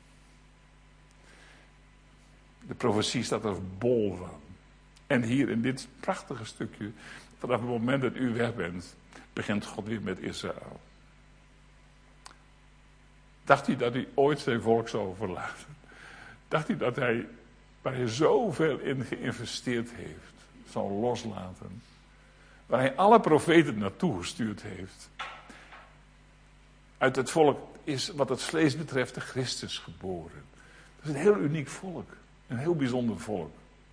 De profetie staat er bol van. En hier in dit prachtige stukje. Vanaf het moment dat u weg bent. Begint God weer met Israël. Dacht hij dat hij ooit zijn volk zou verlaten? Dacht hij dat hij, waar hij zoveel in geïnvesteerd heeft, zou loslaten? Waar hij alle profeten naartoe gestuurd heeft. Uit het volk is, wat het vlees betreft, de Christus geboren. Dat is een heel uniek volk. Een heel bijzonder volk.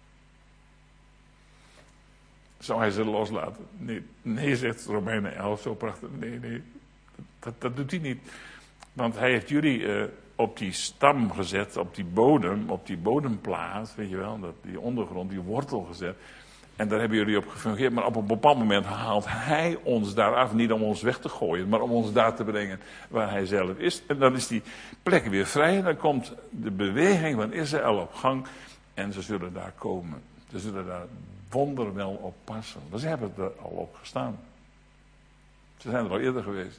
Zou hij ze loslaten? Nee, nee, zegt Romeinen elf, zo prachtig. Nee, nee, dat, dat doet hij niet. Want hij heeft jullie uh, op die stam gezet, op die bodem, op die bodemplaat, weet je wel, dat, die ondergrond, die wortel gezet. En daar hebben jullie op gefungeerd. Maar op een bepaald moment haalt hij ons daar af, niet om ons weg te gooien, maar om ons daar te brengen waar hij zelf is. En dan is die plek weer vrij en dan komt de beweging van Israël op gang en ze zullen daar komen. Ze zullen daar wonderwel op passen. Want ze hebben er al op gestaan. Ze zijn er al eerder geweest.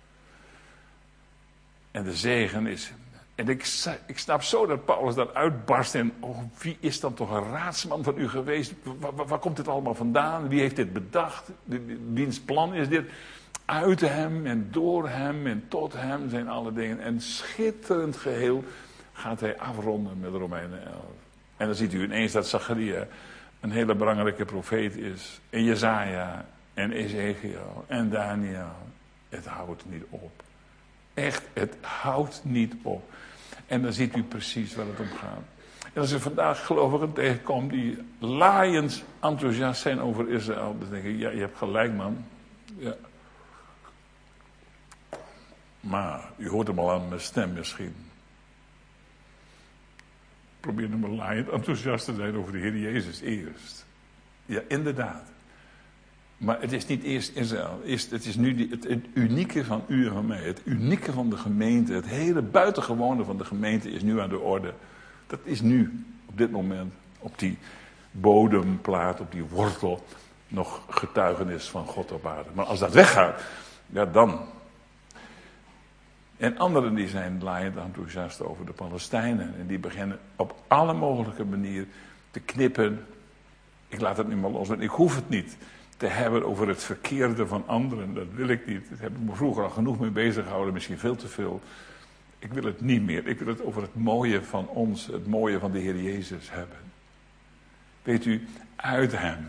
En de zegen is. En ik, ik snap zo dat Paulus dan uitbarst. En oh, wie is dan toch een raadsman van u geweest? Waar, waar, waar komt dit allemaal vandaan? Wie heeft dit bedacht? Wiens plan is dit? Uit hem en door hem en tot hem zijn alle dingen. En schitterend geheel gaat hij afronden met Romeinen elf. En dan ziet u ineens dat Zacharia een hele belangrijke profeet is. En Jesaja en Ezekiel en Daniel. Het houdt niet op. Echt, het houdt niet op. En dan ziet u precies waar het om gaat. En als u vandaag gelovigen tegenkomt die laaiend enthousiast zijn over Israël, dan denk ik, ja, je hebt gelijk, man. Ja. Maar, u hoort hem al aan mijn stem misschien. Probeer nu maar laaiend enthousiast te zijn over de Heer Jezus eerst. Ja, inderdaad. Maar het is niet eerst Israël. Het is nu die, het, het unieke van u en van mij. Het unieke van de gemeente. Het hele buitengewone van de gemeente is nu aan de orde. Dat is nu, op dit moment, op die bodemplaat, op die wortel, nog getuigenis van God op aarde. Maar als dat weggaat, ja dan. En anderen die zijn laaiend enthousiast over de Palestijnen. En die beginnen op alle mogelijke manieren te knippen. Ik laat het nu maar los, want ik hoef het niet te hebben over het verkeerde van anderen. Dat wil ik niet. Daar heb ik me vroeger al genoeg mee bezig gehouden, misschien veel te veel. Ik wil het niet meer. Ik wil het over het mooie van ons, het mooie van de Heer Jezus hebben. Weet u, uit hem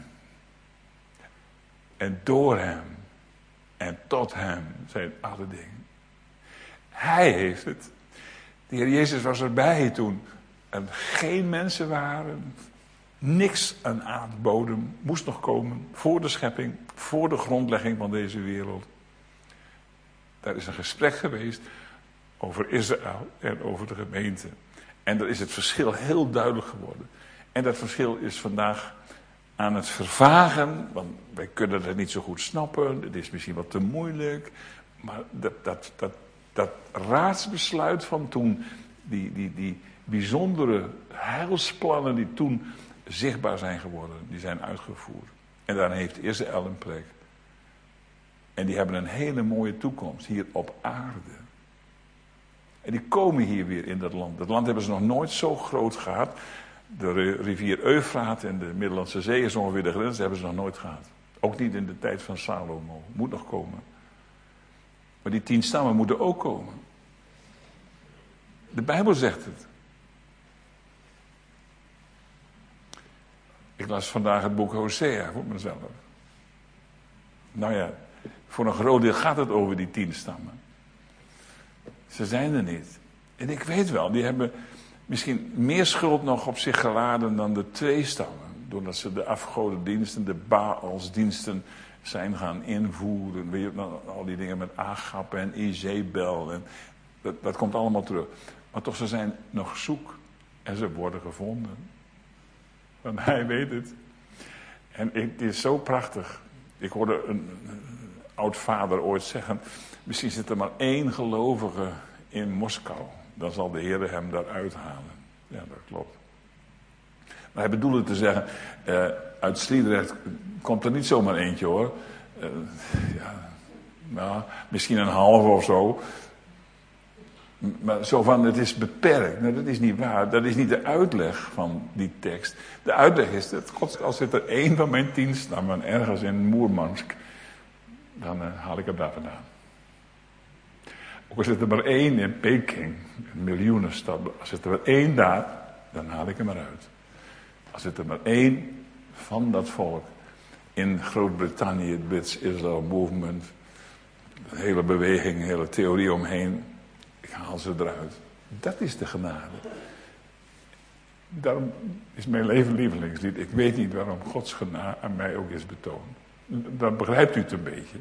en door hem en tot hem zijn alle dingen. Hij heeft het. De Heer Jezus was erbij toen er geen mensen waren. Niks aan aardbodem moest nog komen voor de schepping, voor de grondlegging van deze wereld. Daar is een gesprek geweest over Israël en over de gemeente. En daar is het verschil heel duidelijk geworden. En dat verschil is vandaag aan het vervagen, want wij kunnen het niet zo goed snappen. Het is misschien wat te moeilijk. Maar dat, dat, dat, dat raadsbesluit van toen, die, die, die bijzondere heilsplannen die toen zichtbaar zijn geworden, die zijn uitgevoerd. En daarin heeft Israël een plek. En die hebben een hele mooie toekomst hier op aarde. En die komen hier weer in dat land. Dat land hebben ze nog nooit zo groot gehad. De rivier Eufraat en de Middellandse Zee is ongeveer de grens, dat hebben ze nog nooit gehad. Ook niet in de tijd van Salomo. Moet nog komen. Maar die tien stammen moeten ook komen. De Bijbel zegt het. Ik las vandaag het boek Hosea voor mezelf. Nou ja, voor een groot deel gaat het over die tien stammen. Ze zijn er niet. En ik weet wel, die hebben misschien meer schuld nog op zich geladen dan de twee stammen. Doordat ze de afgodendiensten, de Baalsdiensten zijn gaan invoeren. Weet je, al die dingen met Agap en Izebel. En dat, dat komt allemaal terug. Maar toch, ze zijn nog zoek. En ze worden gevonden. Want hij weet het. En het is zo prachtig. Ik hoorde een oud-vader ooit zeggen, misschien zit er maar één gelovige in Moskou. Dan zal de Heer hem daaruit halen. Ja, dat klopt. Maar hij bedoelde te zeggen, uh, uit Sliedrecht komt er niet zomaar eentje hoor. Uh, ja, nou, misschien een halve of zo. Maar zo van, het is beperkt. Nou, dat is niet waar. Dat is niet de uitleg van die tekst. De uitleg is, dat God, als zit er één van mijn tien stammen ergens in Moermansk, dan uh, haal ik hem daar vandaan. Ook al zit er maar één in Peking, een miljoenenstad. Als zit er maar één daar, dan haal ik hem eruit. Als zit er maar één van dat volk in Groot-Brittannië, het Brits Israel Movement, de hele beweging, de hele theorie omheen, ik haal ze eruit. Dat is de genade. Daarom is mijn leven lievelingslied. Ik weet niet waarom Gods genade aan mij ook is betoond. Dan begrijpt u het een beetje.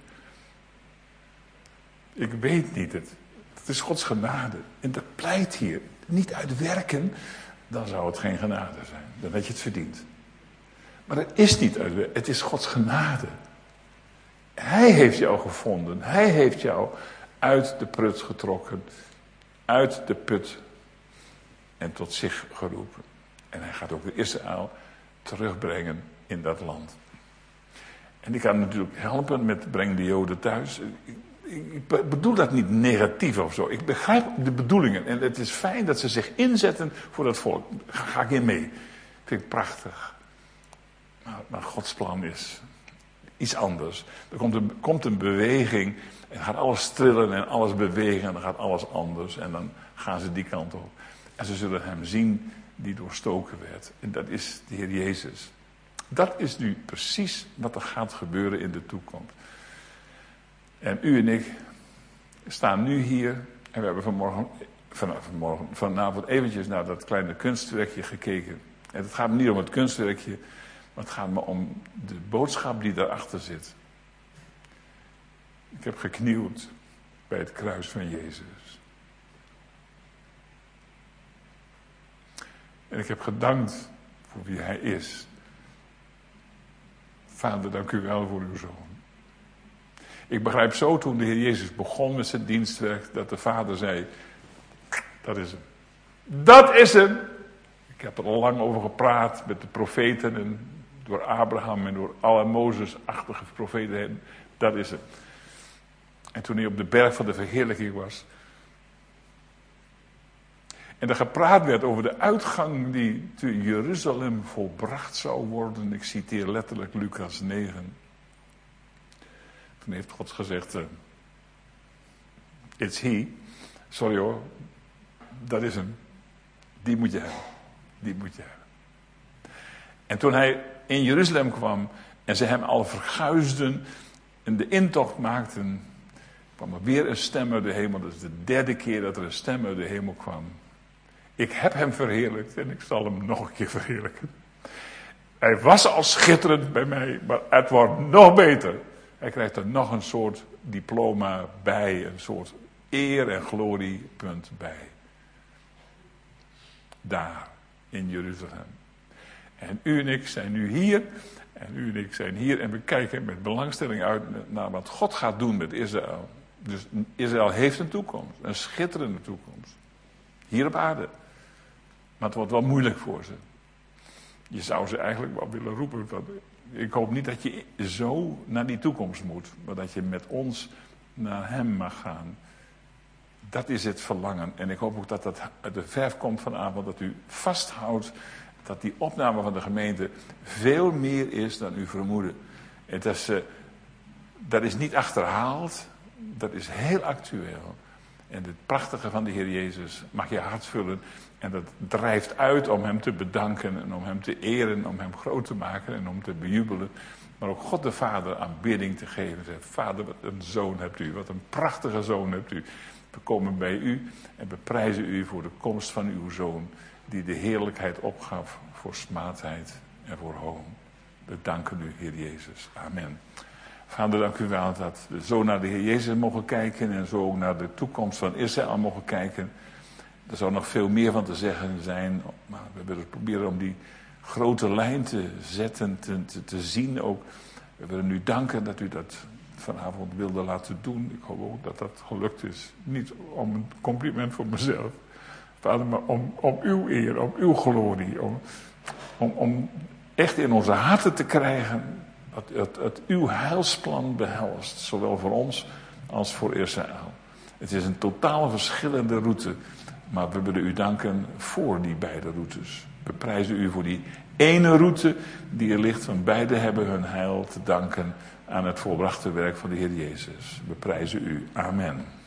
Ik weet niet het. Het is Gods genade. En dat pleit hier. Niet uit werken, dan zou het geen genade zijn. Dan had je het verdiend. Maar het is niet uit werken. Het is Gods genade. Hij heeft jou gevonden. Hij heeft jou uit de prut getrokken. Uit de put. En tot zich geroepen. En hij gaat ook de Israël terugbrengen in dat land. En die kan natuurlijk helpen met breng de Joden thuis. Ik bedoel dat niet negatief of zo. Ik begrijp de bedoelingen. En het is fijn dat ze zich inzetten voor dat volk. Daar ga ik in mee. Vind ik prachtig. Maar, maar Gods plan is iets anders. Er komt een, komt een beweging. En gaat alles trillen en alles bewegen. En dan gaat alles anders. En dan gaan ze die kant op. En ze zullen hem zien die doorstoken werd. En dat is de Heer Jezus. Dat is nu precies wat er gaat gebeuren in de toekomst. En u en ik staan nu hier. En we hebben vanmorgen, van, vanmorgen, vanavond eventjes naar dat kleine kunstwerkje gekeken. En het gaat me niet om het kunstwerkje. Maar het gaat me om de boodschap die daarachter zit. Ik heb geknield bij het kruis van Jezus. En ik heb gedankt voor wie hij is. Vader, dank u wel voor uw zoon. Ik begrijp zo toen de Heer Jezus begon met zijn dienstwerk, dat de Vader zei, dat is hem. Dat is hem! Ik heb er al lang over gepraat met de profeten en door Abraham en door alle Mozes-achtige profeten heen. Dat is hem. En toen hij op de berg van de verheerlijking was. En er gepraat werd over de uitgang die te Jeruzalem volbracht zou worden. Ik citeer letterlijk Lucas negen. Toen heeft God gezegd, uh, it's he. Sorry hoor, dat is hem. Die moet je hebben. Die moet je hebben. En toen hij in Jeruzalem kwam en ze hem al verguisden en de intocht maakten, kwam er weer een stem uit de hemel. Dat is de derde keer dat er een stem uit de hemel kwam. Ik heb hem verheerlijkt en ik zal hem nog een keer verheerlijken. Hij was al schitterend bij mij, maar het wordt nog beter. Hij krijgt er nog een soort diploma bij, een soort eer- en gloriepunt bij. Daar, in Jeruzalem. En u en ik zijn nu hier, en u en ik zijn hier, en we kijken met belangstelling uit naar wat God gaat doen met Israël. Dus Israël heeft een toekomst, een schitterende toekomst. Hier op aarde. Maar het wordt wel moeilijk voor ze. Je zou ze eigenlijk wel willen roepen. Ik hoop niet dat je zo naar die toekomst moet. Maar dat je met ons naar hem mag gaan. Dat is het verlangen. En ik hoop ook dat dat uit de verf komt vanavond. Dat u vasthoudt dat die opname van de gemeente veel meer is dan u vermoedde. Het is, uh, dat is niet achterhaald. Dat is heel actueel. En het prachtige van de Heer Jezus mag je hart vullen. En dat drijft uit om hem te bedanken en om hem te eren, om hem groot te maken en om te bejubelen. Maar ook God de Vader aanbidding te geven. Zeg, Vader, wat een zoon hebt u, wat een prachtige zoon hebt u. We komen bij u en we prijzen u voor de komst van uw zoon, die de heerlijkheid opgaf voor smaadheid en voor hoon. We danken u, Heer Jezus. Amen. Vader, dank u wel dat we zo naar de Heer Jezus mogen kijken en zo ook naar de toekomst van Israël mogen kijken. Er zou nog veel meer van te zeggen zijn, maar we willen proberen om die grote lijn te zetten, te, te, te zien ook. We willen u danken dat u dat vanavond wilde laten doen. Ik hoop ook dat dat gelukt is. Niet om een compliment voor mezelf. Vader, maar om, om uw eer, om uw glorie. Om, om, om echt in onze harten te krijgen dat het, het uw heilsplan behelst. Zowel voor ons als voor Israël. Het is een totaal verschillende route. Maar we willen u danken voor die beide routes. We prijzen u voor die ene route die er ligt. Van beide hebben hun heil te danken aan het volbrachte werk van de Heer Jezus. We prijzen u. Amen.